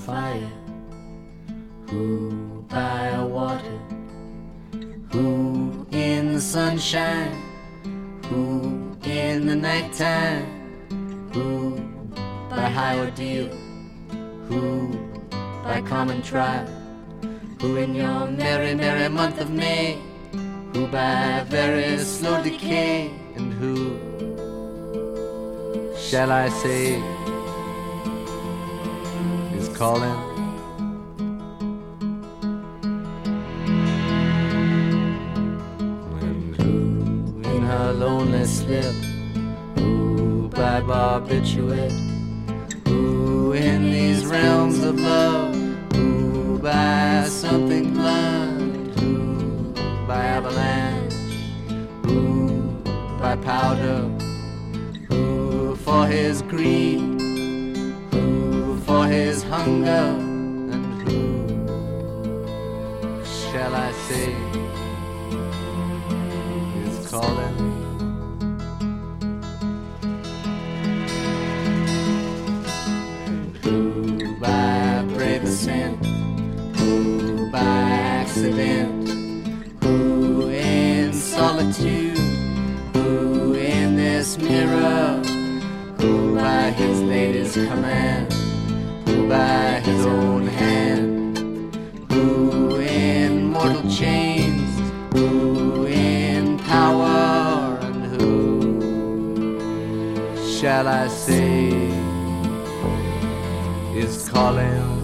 fire? Who by a water? Who in the sunshine? Who in the nighttime? Who by high ordeal? Who by common trial? Who in your merry, merry month of May? Who by very slow decay? And who shall I say is calling? And who in her lonely slip? Who by barbiturate? Who in these realms of love? Who by something blunt? Who by avalanche? Who by powder? Who for his greed? Who for his hunger? And who shall I say is calling? Who by brave ascent? Who by accident? Who in solitude? Who in this mirror? Who by his lady's command? Who by his own hand? Who in mortal chains? Who in power? And who shall I say is calling?